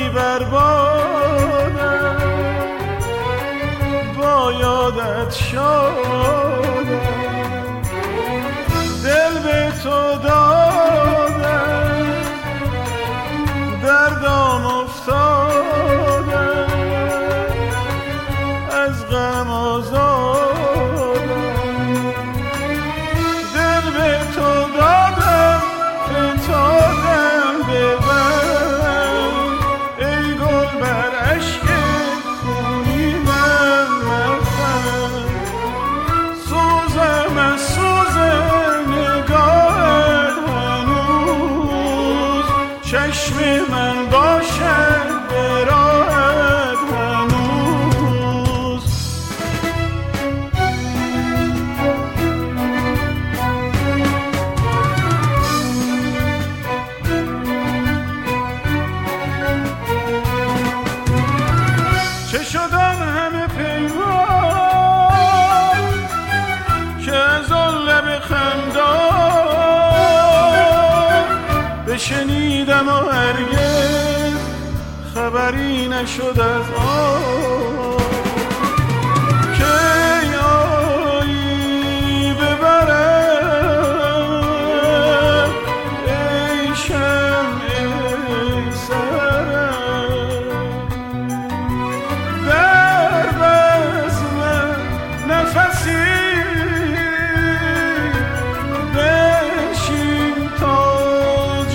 دادی بر بادم، با یادت شادم، دل به تو دادم، در دام افتادم، از غم آزادم، دل به تو دادم، فتادم به غم، ای گل بر اشک خونی من مخم، سوزم از سوز نگاهت هنوز، چشم من باشد به راهت هنوز. چه شدن همه پیمان که از آن لب خندان بشنیدم و هرگز خبری نشد از آن که ای آیی ببرم، ای شمع ای سرم، در بزم نفسی بشین تاج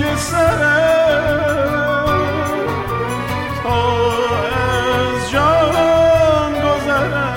سرم، تا از جان گذرم.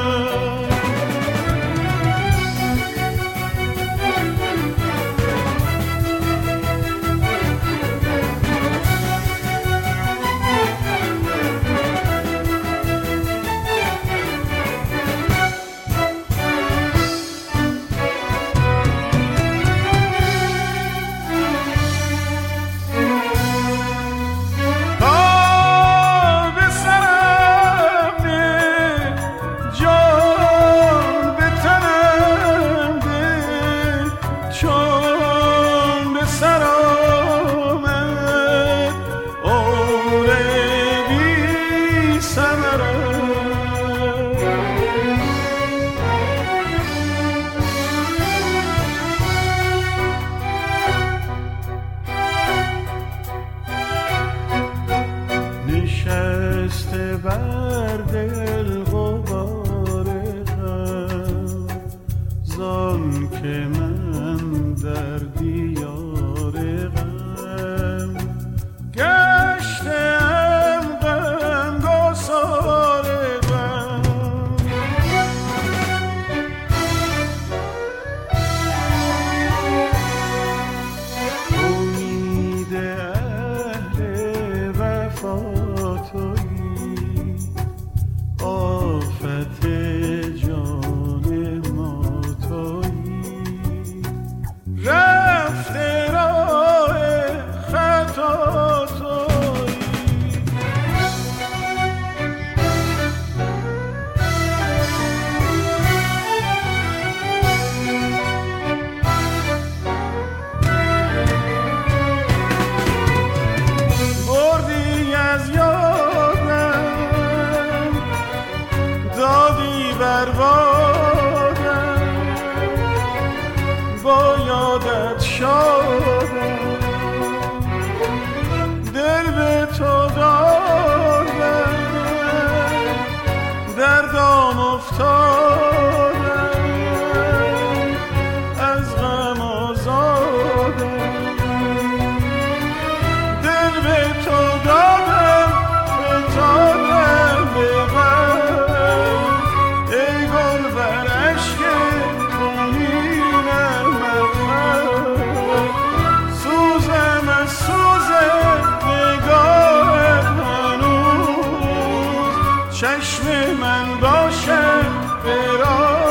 نشسته بر دل غبار غم، زان که من در دیار غم گشتم غمگسار غم. امید اهل وفا تویی، آفت جان ما تویی، رفته راه خطا تویی. بردی از یادم، دادی بر بادم، با یادت شادم، دل به تو دادم، در دام افتادم، از غم آزادم، دل به تو دادم، فتادم به غم، ای گل بر اشک خونینم مخم، سوزم از سوز نگاهت هنوز، چشم من باشد به راه